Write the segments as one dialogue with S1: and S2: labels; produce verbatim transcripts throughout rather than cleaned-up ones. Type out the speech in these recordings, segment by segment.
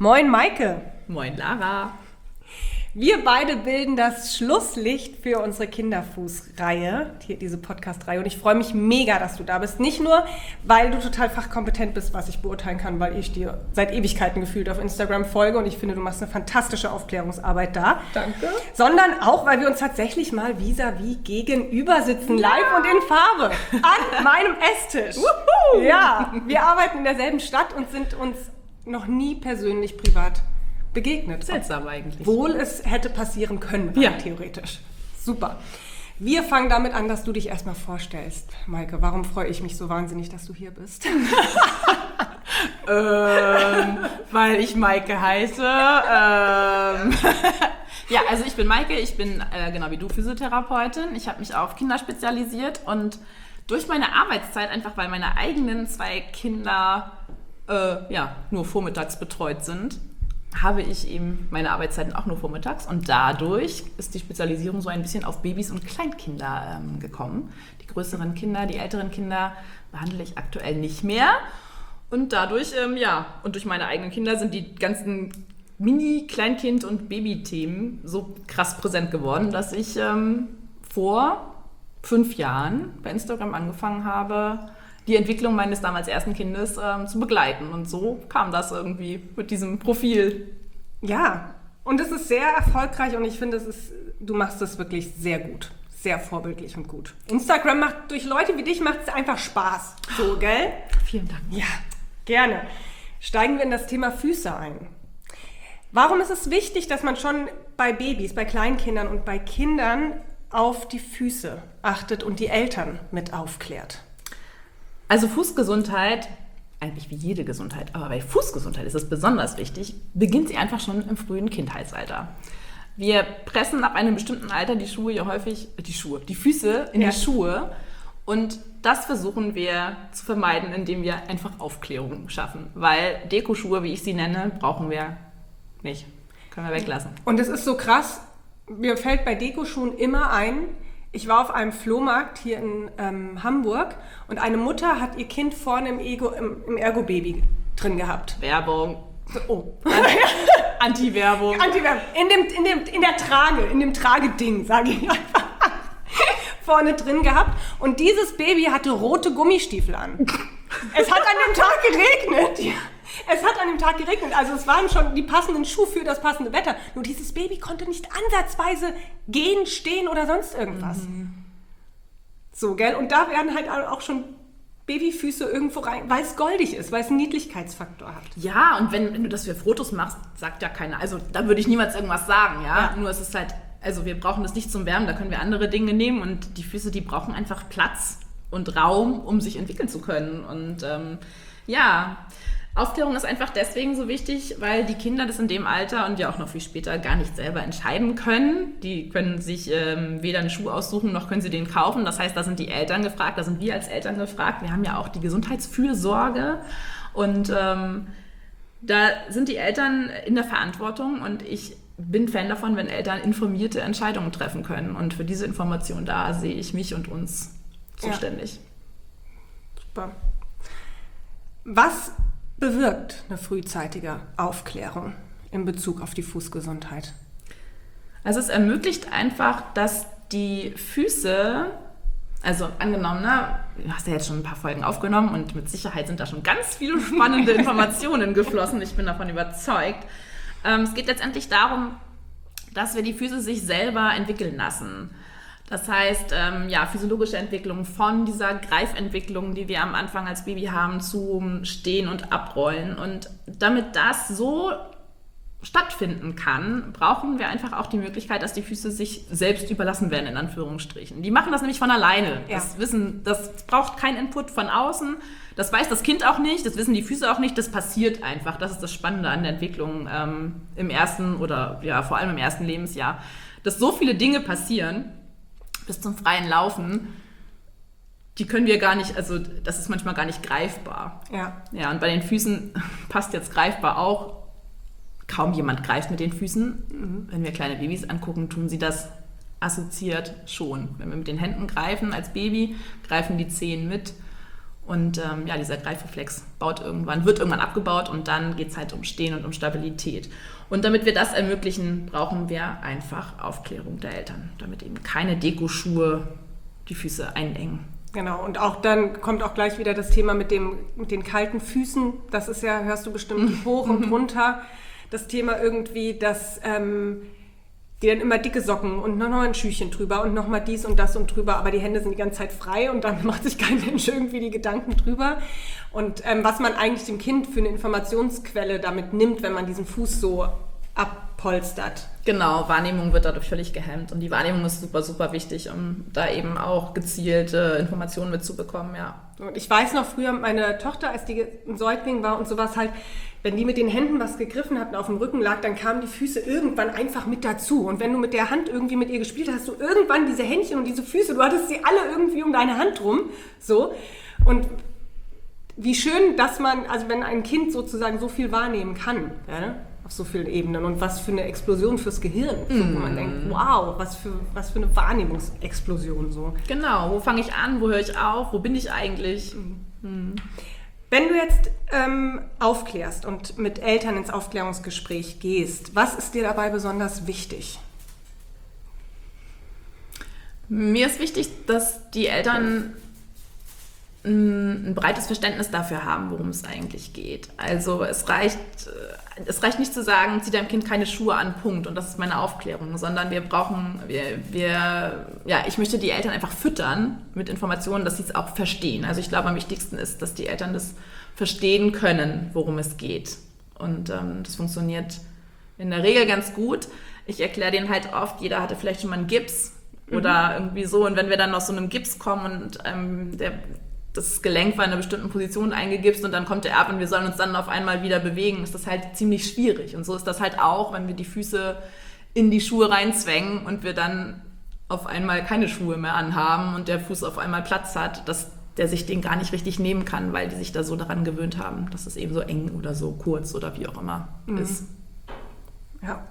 S1: Moin Maike.
S2: Moin Lara.
S1: Wir beide bilden das Schlusslicht für unsere Kinderfuß-Reihe, hier diese Podcast-Reihe. Und ich freue mich mega, dass du da bist. Nicht nur, weil du total fachkompetent bist, was ich beurteilen kann, weil ich dir seit Ewigkeiten gefühlt auf Instagram folge und ich finde, du machst eine fantastische Aufklärungsarbeit da.
S2: Danke.
S1: Sondern auch, weil wir uns tatsächlich mal vis-à-vis gegenüber sitzen, ja. live und in Farbe, an meinem Esstisch. Wuhu. Ja, wir arbeiten in derselben Stadt und sind uns noch nie persönlich privat begegnet.
S2: Seltsam eigentlich.
S1: Obwohl es hätte passieren können,
S2: ja.
S1: theoretisch. Super. Wir fangen damit an, dass du dich erstmal vorstellst. Maike, warum freue ich mich so wahnsinnig, dass du hier bist?
S2: ähm, weil ich Maike heiße. Ähm. Ja, also ich bin Maike, ich bin äh, genau wie du Physiotherapeutin. Ich habe mich auf Kinder spezialisiert und durch meine Arbeitszeit, einfach weil meine eigenen zwei Kinder äh, ja, nur vormittags betreut sind, habe ich eben meine Arbeitszeiten auch nur vormittags und dadurch ist die Spezialisierung so ein bisschen auf Babys und Kleinkinder ähm, gekommen. Die größeren Kinder, die älteren Kinder behandle ich aktuell nicht mehr und dadurch, ähm, ja, und durch meine eigenen Kinder sind die ganzen Mini-, Kleinkind- und Baby-Themen so krass präsent geworden, dass ich ähm, vor fünf Jahren bei Instagram angefangen habe, die Entwicklung meines damals ersten Kindes ähm, zu begleiten. Und so kam das irgendwie mit diesem Profil.
S1: Ja, und es ist sehr erfolgreich und ich finde, es ist, du machst es wirklich sehr gut. Sehr vorbildlich und gut. Instagram macht, durch Leute wie dich macht es einfach Spaß. So, gell?
S2: Vielen Dank.
S1: Ja, gerne. Steigen wir in das Thema Füße ein. Warum ist es wichtig, dass man schon bei Babys, bei Kleinkindern und bei Kindern auf die Füße achtet und die Eltern mit aufklärt?
S2: Also Fußgesundheit, eigentlich wie jede Gesundheit, aber bei Fußgesundheit ist es besonders wichtig, beginnt sie einfach schon im frühen Kindheitsalter. Wir pressen ab einem bestimmten Alter die Schuhe ja häufig, die Schuhe, die Füße in ja. die Schuhe und das versuchen wir zu vermeiden, indem wir einfach Aufklärung schaffen, weil Dekoschuhe, wie ich sie nenne, brauchen wir nicht, können wir weglassen.
S1: Und es ist so krass, mir fällt bei Dekoschuhen immer ein, ich war auf einem Flohmarkt hier in ähm, Hamburg und eine Mutter hat ihr Kind vorne im, Ego, im, im Ergo-Baby drin gehabt.
S2: Werbung.
S1: Oh.
S2: Anti-Werbung.
S1: Anti-Werbung. In, dem, in, dem, in der Trage, in dem Trageding, sage ich einfach. Vorne drin gehabt. Und dieses Baby hatte rote Gummistiefel an. Es hat an dem Tag geregnet. Es hat an dem Tag geregnet, also es waren schon die passenden Schuhe für das passende Wetter. Nur dieses Baby konnte nicht ansatzweise gehen, stehen oder sonst irgendwas. Mhm. So, gell? Und da werden halt auch schon Babyfüße irgendwo rein, weil es goldig ist, weil es einen Niedlichkeitsfaktor hat.
S2: Ja, und wenn, wenn du das für Fotos machst, sagt ja keiner. Also da würde ich niemals irgendwas sagen, ja? ja. Nur es ist halt, also wir brauchen das nicht zum Wärmen, da können wir andere Dinge nehmen und die Füße, die brauchen einfach Platz und Raum, um sich entwickeln zu können. Und ähm, ja... Aufklärung ist einfach deswegen so wichtig, weil die Kinder das in dem Alter und ja auch noch viel später gar nicht selber entscheiden können. Die können sich ähm, weder einen Schuh aussuchen, noch können sie den kaufen. Das heißt, da sind die Eltern gefragt, da sind wir als Eltern gefragt. Wir haben ja auch die Gesundheitsfürsorge und ähm, da sind die Eltern in der Verantwortung und ich bin Fan davon, wenn Eltern informierte Entscheidungen treffen können. Und für diese Information da sehe ich mich und uns zuständig.
S1: Ja. Super. Was bewirkt eine frühzeitige Aufklärung in Bezug auf die Fußgesundheit?
S2: Also es ermöglicht einfach, dass die Füße, also angenommen, ne, du hast ja jetzt schon ein paar Folgen aufgenommen und mit Sicherheit sind da schon ganz viele spannende Informationen geflossen, ich bin davon überzeugt. Ähm, es geht letztendlich darum, dass wir die Füße sich selber entwickeln lassen. Das heißt, ähm, ja, physiologische Entwicklung von dieser Greifentwicklung, die wir am Anfang als Baby haben, zum Stehen und Abrollen. Und damit das so stattfinden kann, brauchen wir einfach auch die Möglichkeit, dass die Füße sich selbst überlassen werden, in Anführungsstrichen. Die machen das nämlich von alleine. Ja. Das wissen, das braucht keinen Input von außen. Das weiß das Kind auch nicht, das wissen die Füße auch nicht. Das passiert einfach. Das ist das Spannende an der Entwicklung ähm, im ersten oder ja vor allem im ersten Lebensjahr, dass so viele Dinge passieren bis zum freien Laufen, die können wir gar nicht, also das ist manchmal gar nicht greifbar.
S1: Ja.
S2: Ja, und bei den Füßen passt jetzt greifbar auch, kaum jemand greift mit den Füßen. Mhm. Wenn wir kleine Babys angucken, tun sie das assoziiert schon. Wenn wir mit den Händen greifen als Baby, greifen die Zehen mit Und ähm, ja, dieser Greifreflex baut irgendwann, wird irgendwann abgebaut und dann geht es halt um Stehen und um Stabilität. Und damit wir das ermöglichen, brauchen wir einfach Aufklärung der Eltern, damit eben keine Dekoschuhe die Füße einengen.
S1: Genau, und auch dann kommt auch gleich wieder das Thema mit, dem, mit den kalten Füßen. Das ist ja, hörst du bestimmt hoch und runter. Das Thema irgendwie, dass ähm, die dann immer dicke Socken und noch ein Schüchchen drüber und nochmal dies und das und drüber. Aber die Hände sind die ganze Zeit frei und dann macht sich kein Mensch irgendwie die Gedanken drüber. Und ähm, was man eigentlich dem Kind für eine Informationsquelle damit nimmt, wenn man diesen Fuß so abpolstert.
S2: Genau, Wahrnehmung wird dadurch völlig gehemmt und die Wahrnehmung ist super, super wichtig, um da eben auch gezielte Informationen mitzubekommen, ja.
S1: Und ich weiß noch früher, meine Tochter, als die ein Säugling war und sowas halt, wenn die mit den Händen was gegriffen hat und auf dem Rücken lag, dann kamen die Füße irgendwann einfach mit dazu. Und wenn du mit der Hand irgendwie mit ihr gespielt hast, hast du irgendwann diese Händchen und diese Füße, du hattest sie alle irgendwie um deine Hand rum, so. Und wie schön, dass man, also wenn ein Kind sozusagen so viel wahrnehmen kann, ja, auf so vielen Ebenen und was für eine Explosion fürs Gehirn, so, wo man denkt, wow, was für, was für eine Wahrnehmungsexplosion so.
S2: Genau, wo fange ich an, wo höre ich auf, wo bin ich eigentlich? Mhm.
S1: Wenn du jetzt ähm, aufklärst und mit Eltern ins Aufklärungsgespräch gehst, was ist dir dabei besonders wichtig?
S2: Mir ist wichtig, dass die Eltern ein breites Verständnis dafür haben, worum es eigentlich geht. Also es reicht, es reicht nicht zu sagen, zieh deinem Kind keine Schuhe an, Punkt. Und das ist meine Aufklärung, sondern wir brauchen, wir, wir, ja, ich möchte die Eltern einfach füttern mit Informationen, dass sie es auch verstehen. Also ich glaube, am wichtigsten ist, dass die Eltern das verstehen können, worum es geht. Und ähm, das funktioniert in der Regel ganz gut. Ich erkläre denen halt oft, jeder hatte vielleicht schon mal einen Gips oder mhm. irgendwie so. Und wenn wir dann aus so einem Gips kommen und ähm, der das Gelenk war in einer bestimmten Position eingegipst und dann kommt der ab und wir sollen uns dann auf einmal wieder bewegen, ist das halt ziemlich schwierig. Und so ist das halt auch, wenn wir die Füße in die Schuhe reinzwängen und wir dann auf einmal keine Schuhe mehr anhaben und der Fuß auf einmal Platz hat, dass der sich den gar nicht richtig nehmen kann, weil die sich da so daran gewöhnt haben, dass es eben so eng oder so kurz oder wie auch immer mhm. ist.
S1: Ja.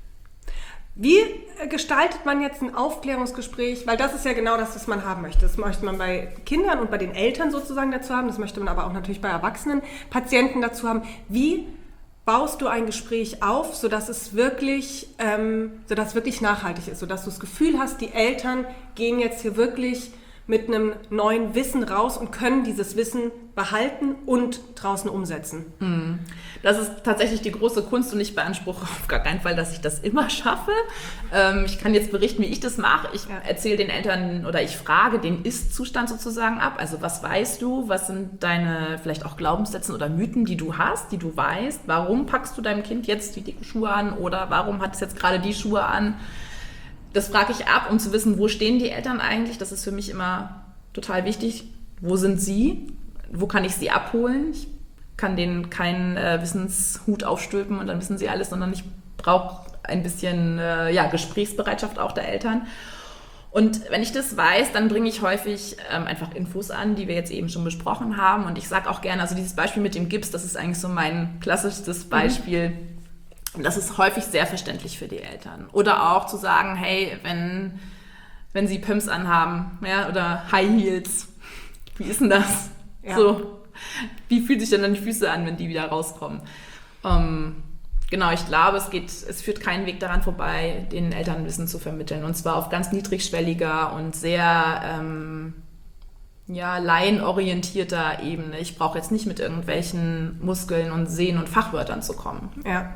S1: Wie gestaltet man jetzt ein Aufklärungsgespräch? Weil das ist ja genau das, was man haben möchte. Das möchte man bei Kindern und bei den Eltern sozusagen dazu haben. Das möchte man aber auch natürlich bei erwachsenen Patienten dazu haben. Wie baust du ein Gespräch auf, sodass es wirklich, ähm, sodass es wirklich nachhaltig ist, sodass du das Gefühl hast, die Eltern gehen jetzt hier wirklich mit einem neuen Wissen raus und können dieses Wissen behalten und draußen umsetzen.
S2: Das ist tatsächlich die große Kunst und ich beanspruche auf gar keinen Fall, dass ich das immer schaffe. Ich kann jetzt berichten, wie ich das mache. Ich ja. erzähle den Eltern oder ich frage den Ist-Zustand sozusagen ab. Also was weißt du, was sind deine vielleicht auch Glaubenssätze oder Mythen, die du hast, die du weißt? Warum packst du deinem Kind jetzt die dicken Schuhe an oder warum hat es jetzt gerade die Schuhe an? Das frage ich ab, um zu wissen, wo stehen die Eltern eigentlich. Das ist für mich immer total wichtig. Wo sind sie? Wo kann ich sie abholen? Ich kann denen keinen äh, Wissenshut aufstülpen und dann wissen sie alles, sondern ich brauche ein bisschen äh, ja, Gesprächsbereitschaft auch der Eltern. Und wenn ich das weiß, dann bringe ich häufig ähm, einfach Infos an, die wir jetzt eben schon besprochen haben. Und ich sage auch gerne, also dieses Beispiel mit dem Gips, das ist eigentlich so mein klassisches Beispiel. Mhm. Und das ist häufig sehr verständlich für die Eltern. Oder auch zu sagen, hey, wenn, wenn sie Pumps anhaben, ja, oder High Heels, wie ist denn das? Ja. So, wie fühlt sich denn dann die Füße an, wenn die wieder rauskommen? Ähm, genau, ich glaube, es geht, es führt keinen Weg daran vorbei, den Eltern Wissen zu vermitteln. Und zwar auf ganz niedrigschwelliger und sehr ähm, ja, laienorientierter Ebene. Ich brauche jetzt nicht mit irgendwelchen Muskeln und Sehnen und Fachwörtern zu kommen.
S1: Ja.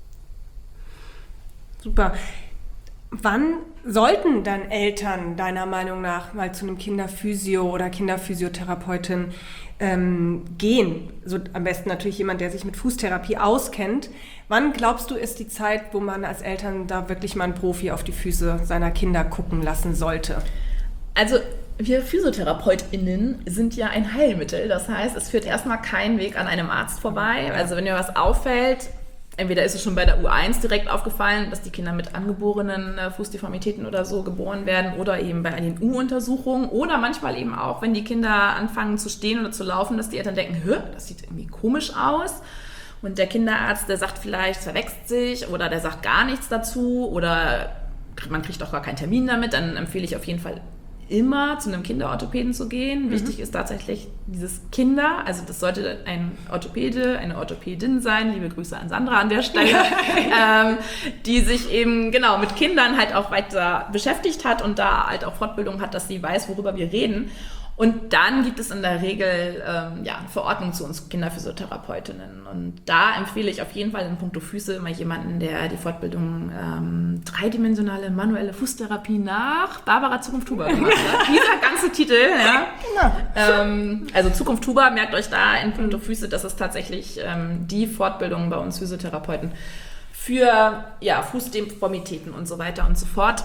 S1: Super. Wann sollten dann Eltern deiner Meinung nach mal zu einem Kinderphysio oder Kinderphysiotherapeutin ähm, gehen? So am besten natürlich jemand, der sich mit Fußtherapie auskennt. Wann glaubst du, ist die Zeit, wo man als Eltern da wirklich mal einen Profi auf die Füße seiner Kinder gucken lassen sollte?
S2: Also wir PhysiotherapeutInnen sind ja ein Heilmittel. Das heißt, es führt erstmal kein Weg an einem Arzt vorbei. Also wenn dir was auffällt, entweder ist es schon bei der U eins direkt aufgefallen, dass die Kinder mit angeborenen äh, Fußdeformitäten oder so geboren werden oder eben bei den U-Untersuchungen oder manchmal eben auch, wenn die Kinder anfangen zu stehen oder zu laufen, dass die Eltern denken, hä, das sieht irgendwie komisch aus. Und der Kinderarzt, der sagt vielleicht, es verwechselt sich oder der sagt gar nichts dazu oder man kriegt auch gar keinen Termin damit, dann empfehle ich auf jeden Fall immer zu einem Kinderorthopäden zu gehen. Mhm. Wichtig ist tatsächlich dieses Kinder, also das sollte ein Orthopäde, eine Orthopädin sein, liebe Grüße an Sandra an der Stelle, ähm, die sich eben genau mit Kindern halt auch weiter beschäftigt hat und da halt auch Fortbildung hat, dass sie weiß, worüber wir reden. Und dann gibt es in der Regel ähm, ja, eine Verordnung zu uns Kinderphysiotherapeutinnen. Und da empfehle ich auf jeden Fall in puncto Füße immer jemanden, der die Fortbildung ähm, dreidimensionale manuelle Fußtherapie nach Barbara Zukunft-Huber gemacht hat. Dieser ganze Titel, ja. Genau. Ähm, also Zukunft-Huber, merkt euch da in puncto Füße, das ist tatsächlich ähm, die Fortbildung bei uns Physiotherapeuten für ja, Fußdeformitäten und so weiter und so fort.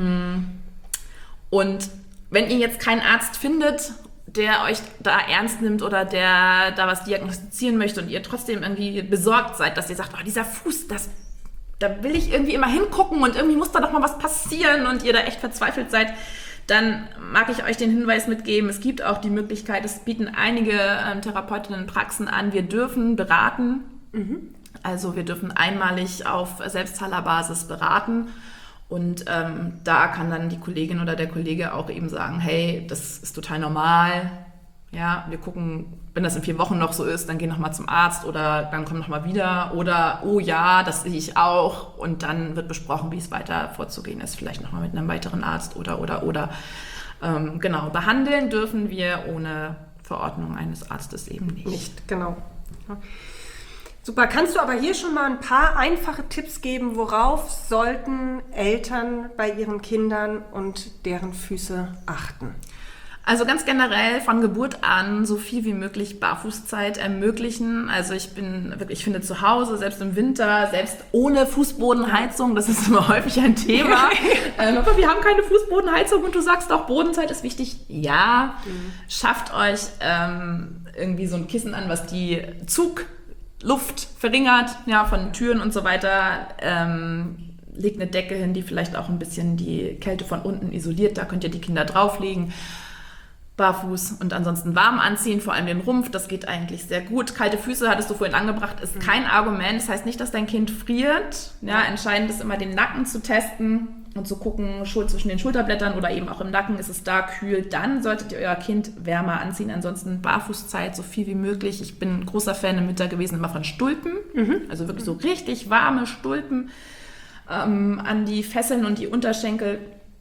S2: Und wenn ihr jetzt keinen Arzt findet, der euch da ernst nimmt oder der da was diagnostizieren möchte und ihr trotzdem irgendwie besorgt seid, dass ihr sagt, oh, dieser Fuß, das, da will ich irgendwie immer hingucken und irgendwie muss da doch mal was passieren und ihr da echt verzweifelt seid, dann mag ich euch den Hinweis mitgeben, es gibt auch die Möglichkeit, es bieten einige ähm, Therapeutinnen-Praxen an, wir dürfen beraten. Mhm. Also wir dürfen einmalig auf Selbstzahlerbasis beraten. Und ähm, da kann dann die Kollegin oder der Kollege auch eben sagen, hey, das ist total normal. Ja, wir gucken, wenn das in vier Wochen noch so ist, dann geh noch mal zum Arzt oder dann komm noch mal wieder. Oder, oh ja, das sehe ich auch. Und dann wird besprochen, wie es weiter vorzugehen ist. Vielleicht noch mal mit einem weiteren Arzt oder, oder, oder. Ähm, genau, behandeln dürfen wir ohne Verordnung eines Arztes eben nicht.
S1: Nicht, genau. Ja. Super, kannst du aber hier schon mal ein paar einfache Tipps geben, worauf sollten Eltern bei ihren Kindern und deren Füße achten?
S2: Also ganz generell von Geburt an so viel wie möglich Barfußzeit ermöglichen. Also ich bin wirklich, ich finde zu Hause, selbst im Winter, selbst ohne Fußbodenheizung, das ist immer häufig ein Thema. ähm, aber wir haben keine Fußbodenheizung und du sagst doch, Bodenzeit ist wichtig. Ja, mhm. Schafft euch ähm, irgendwie so ein Kissen an, was die Zug Luft verringert, ja, von Türen und so weiter. Ähm, legt eine Decke hin, die vielleicht auch ein bisschen die Kälte von unten isoliert. Da könnt ihr die Kinder drauflegen. Barfuß und ansonsten warm anziehen, vor allem den Rumpf. Das geht eigentlich sehr gut. Kalte Füße, hattest du vorhin angebracht, ist kein Argument. Das heißt nicht, dass dein Kind friert. Ja, entscheidend ist immer, den Nacken zu testen und zu gucken, zwischen den Schulterblättern oder eben auch im Nacken ist es da kühl. Dann solltet ihr euer Kind wärmer anziehen. Ansonsten Barfußzeit so viel wie möglich. Ich bin ein großer Fan im Winter gewesen immer von Stulpen. Mhm. Also wirklich so richtig warme Stulpen ähm, an die Fesseln und die Unterschenkel.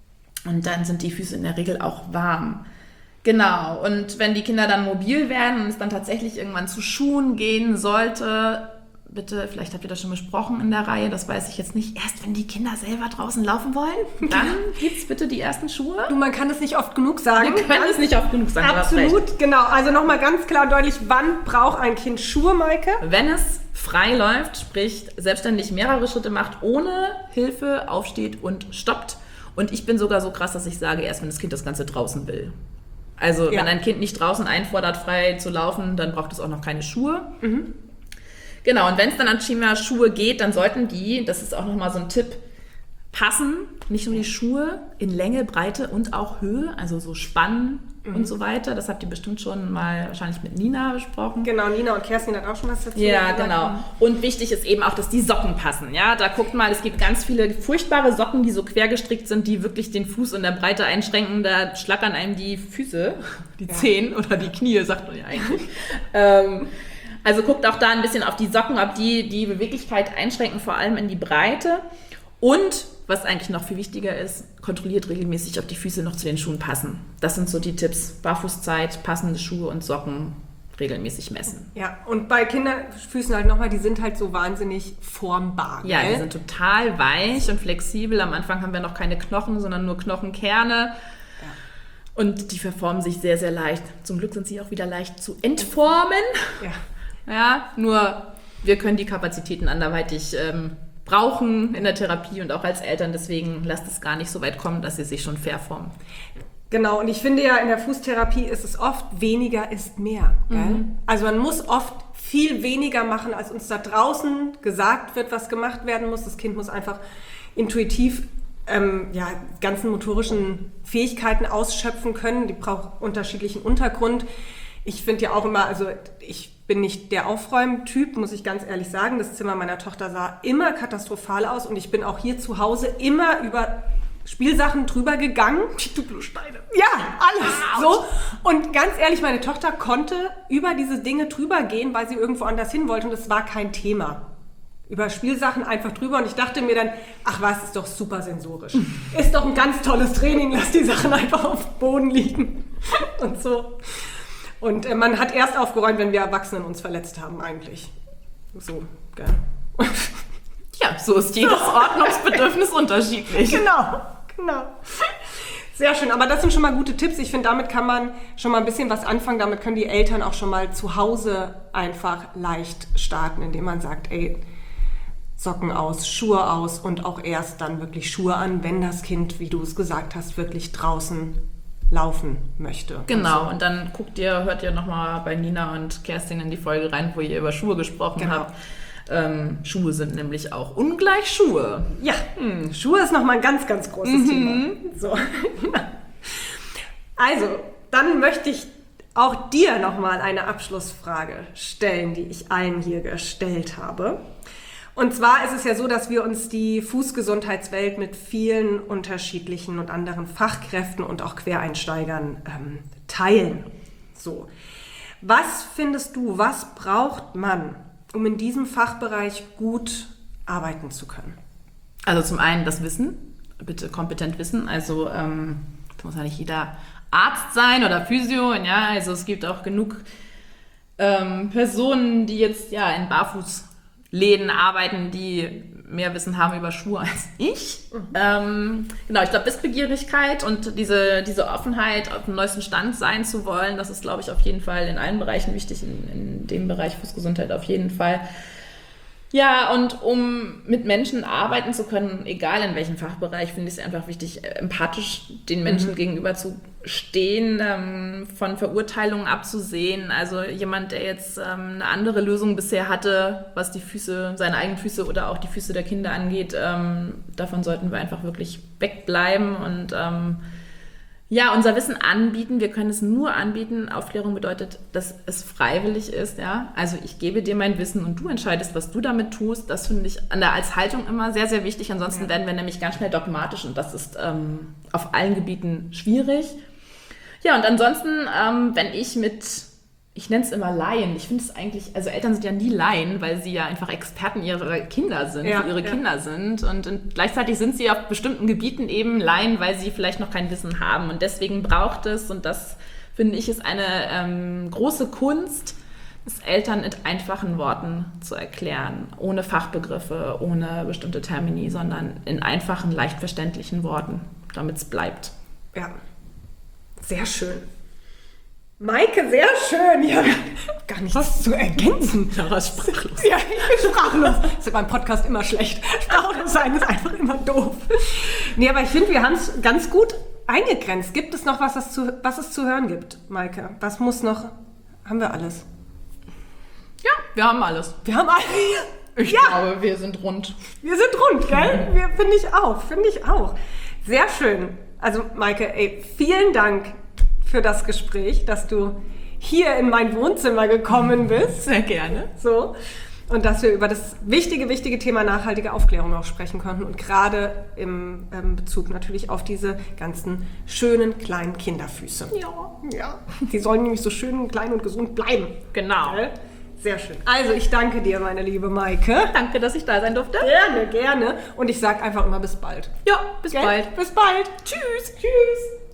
S2: Und dann sind die Füße in der Regel auch warm. Genau, und wenn die Kinder dann mobil werden und es dann tatsächlich irgendwann zu Schuhen gehen sollte, bitte, vielleicht habt ihr das schon besprochen in der Reihe, das weiß ich jetzt nicht, erst wenn die Kinder selber draußen laufen wollen, dann gibt's bitte die ersten Schuhe.
S1: Du, man kann es nicht oft genug sagen.
S2: Wir können es nicht oft genug sagen.
S1: Absolut, genau. Also nochmal ganz klar und deutlich, wann braucht ein Kind Schuhe, Maike?
S2: Wenn es frei läuft, sprich selbstständig mehrere Schritte macht, ohne Hilfe, aufsteht und stoppt. Und ich bin sogar so krass, dass ich sage, erst wenn das Kind das Ganze draußen will. Also ja. Wenn ein Kind nicht draußen einfordert, frei zu laufen, dann braucht es auch noch keine Schuhe. Mhm. Genau, und wenn es dann an Schema-Schuhe geht, dann sollten die, das ist auch nochmal so ein Tipp, passen, nicht nur die Schuhe in Länge, Breite und auch Höhe, also so Spannen mhm. und so weiter. Das habt ihr bestimmt schon mal wahrscheinlich mit Nina besprochen.
S1: Genau, Nina und Kerstin hat auch schon was dazu
S2: Ja, gesagt. Genau. Und wichtig ist eben auch, dass die Socken passen. Ja, da guckt mal, es gibt ganz viele furchtbare Socken, die so quer gestrickt sind, die wirklich den Fuß in der Breite einschränken. Da schlackern einem die Füße, die ja. Zehen oder die Knie, sagt man ja eigentlich. ähm, also guckt auch da ein bisschen auf die Socken, ob die die Beweglichkeit einschränken, vor allem in die Breite. Und was eigentlich noch viel wichtiger ist, kontrolliert regelmäßig, ob die Füße noch zu den Schuhen passen. Das sind so die Tipps. Barfußzeit, passende Schuhe und Socken regelmäßig messen.
S1: Ja, und bei Kinderfüßen halt nochmal, die sind halt so wahnsinnig formbar.
S2: Ja, gell? Die sind total weich und flexibel. Am Anfang haben wir noch keine Knochen, sondern nur Knochenkerne. Ja. Und die verformen sich sehr, sehr leicht. Zum Glück sind sie auch wieder leicht zu entformen. Ja. Ja, nur wir können die Kapazitäten anderweitig ähm, brauchen in der Therapie und auch als Eltern. Deswegen lasst es gar nicht so weit kommen, dass sie sich schon verformen.
S1: Genau, und ich finde ja, in der Fußtherapie ist es oft, weniger ist mehr. Gell? Mhm. Also man muss oft viel weniger machen, als uns da draußen gesagt wird, was gemacht werden muss. Das Kind muss einfach intuitiv ähm, ja, ganzen motorischen Fähigkeiten ausschöpfen können. Die braucht unterschiedlichen Untergrund. Ich finde ja auch immer, also ich bin nicht der Aufräumtyp, muss ich ganz ehrlich sagen. Das Zimmer meiner Tochter sah immer katastrophal aus und ich bin auch hier zu Hause immer über Spielsachen drüber gegangen.
S2: Die Duplosteine.
S1: Ja, alles so. Und ganz ehrlich, meine Tochter konnte über diese Dinge drüber gehen, weil sie irgendwo anders hin wollte und es war kein Thema. Über Spielsachen einfach drüber und ich dachte mir dann, ach was, ist doch super sensorisch. Ist doch ein ganz tolles Training, lass die Sachen einfach auf dem Boden liegen und so. Und äh, man hat erst aufgeräumt, wenn wir Erwachsenen uns verletzt haben eigentlich. So, gell.
S2: Ja, so ist jedes so. Ordnungsbedürfnis unterschiedlich.
S1: Genau, genau. Sehr schön, aber das sind schon mal gute Tipps. Ich finde, damit kann man schon mal ein bisschen was anfangen. Damit können die Eltern auch schon mal zu Hause einfach leicht starten, indem man sagt, ey, Socken aus, Schuhe aus und auch erst dann wirklich Schuhe an, wenn das Kind, wie du es gesagt hast, wirklich draußen laufen möchte.
S2: Genau, und,
S1: so.
S2: und dann guckt ihr, hört ihr nochmal bei Nina und Kerstin in die Folge rein, wo ihr über Schuhe gesprochen
S1: genau.
S2: habt. Ähm, Schuhe sind nämlich auch ungleich Schuhe.
S1: Ja, hm, Schuhe ist nochmal ein ganz, ganz großes mhm. Thema. So. Also, dann möchte ich auch dir nochmal eine Abschlussfrage stellen, die ich allen hier gestellt habe. Und zwar ist es ja so, dass wir uns die Fußgesundheitswelt mit vielen unterschiedlichen und anderen Fachkräften und auch Quereinsteigern ähm, teilen. So. Was findest du, was braucht man, um in diesem Fachbereich gut arbeiten zu können?
S2: Also zum einen das Wissen, bitte kompetent wissen. Also ähm, das muss ja nicht jeder Arzt sein oder Physio. Ja, also es gibt auch genug ähm, Personen, die jetzt ja in Barfußläden arbeiten, die mehr Wissen haben über Schuhe als ich. Mhm. Ähm, genau, ich glaube, Wissbegierigkeit und diese, diese Offenheit, auf dem neuesten Stand sein zu wollen, das ist, glaube ich, auf jeden Fall in allen Bereichen wichtig, in, in dem Bereich Fußgesundheit auf jeden Fall. Ja, und um mit Menschen arbeiten zu können, egal in welchem Fachbereich, finde ich es einfach wichtig, empathisch den Menschen mhm. gegenüber zu stehen, ähm, von Verurteilungen abzusehen. Also jemand, der jetzt ähm, eine andere Lösung bisher hatte, was die Füße, seine eigenen Füße oder auch die Füße der Kinder angeht, ähm, davon sollten wir einfach wirklich wegbleiben und ähm, ja, unser Wissen anbieten. Wir können es nur anbieten. Aufklärung bedeutet, dass es freiwillig ist. Ja? Also ich gebe dir mein Wissen und du entscheidest, was du damit tust. Das finde ich an der, als Haltung immer sehr, sehr wichtig. Ansonsten ja. werden wir nämlich ganz schnell dogmatisch und das ist ähm, auf allen Gebieten schwierig. Ja, und ansonsten, ähm, wenn ich mit, ich nenne es immer Laien, ich finde es eigentlich, also Eltern sind ja nie Laien, weil sie ja einfach Experten ihrer Kinder sind,
S1: ja,
S2: für ihre
S1: ja.
S2: Kinder sind und, und gleichzeitig sind sie auf bestimmten Gebieten eben Laien, weil sie vielleicht noch kein Wissen haben und deswegen braucht es, und das finde ich ist eine ähm, große Kunst, es Eltern mit einfachen Worten zu erklären, ohne Fachbegriffe, ohne bestimmte Termini, sondern in einfachen, leicht verständlichen Worten, damit es bleibt.
S1: Ja, sehr schön. Maike, sehr schön. Ich habe gar nichts zu ergänzen.
S2: Ja, was sprachlos.
S1: Ja, ich bin sprachlos. Das ist beim Podcast immer schlecht. Sprachlos sein ist einfach immer doof. Nee, aber ich finde, wir haben es ganz gut eingegrenzt. Gibt es noch was, das zu, was es zu hören gibt, Maike? Was muss noch? Haben wir alles?
S2: Ja, wir haben alles.
S1: Wir haben alles.
S2: Ich
S1: ja.
S2: glaube, wir sind rund.
S1: Wir sind rund, gell? Wir, finde ich auch, finde ich auch. Sehr schön. Also Maike, ey, vielen Dank für das Gespräch, dass du hier in mein Wohnzimmer gekommen bist.
S2: Sehr gerne.
S1: So. Und dass wir über das wichtige, wichtige Thema nachhaltige Aufklärung auch sprechen konnten und gerade im ähm, Bezug natürlich auf diese ganzen schönen kleinen Kinderfüße.
S2: Ja.
S1: Ja. Die sollen nämlich so schön, klein und gesund bleiben.
S2: Genau.
S1: Gell? Sehr schön. Also ich danke dir, meine liebe Maike.
S2: Danke, dass ich da sein durfte.
S1: Gerne, gerne. Und ich sage einfach immer bis bald.
S2: Ja, bis
S1: Gell?
S2: bald.
S1: Bis bald.
S2: Tschüss.
S1: Tschüss.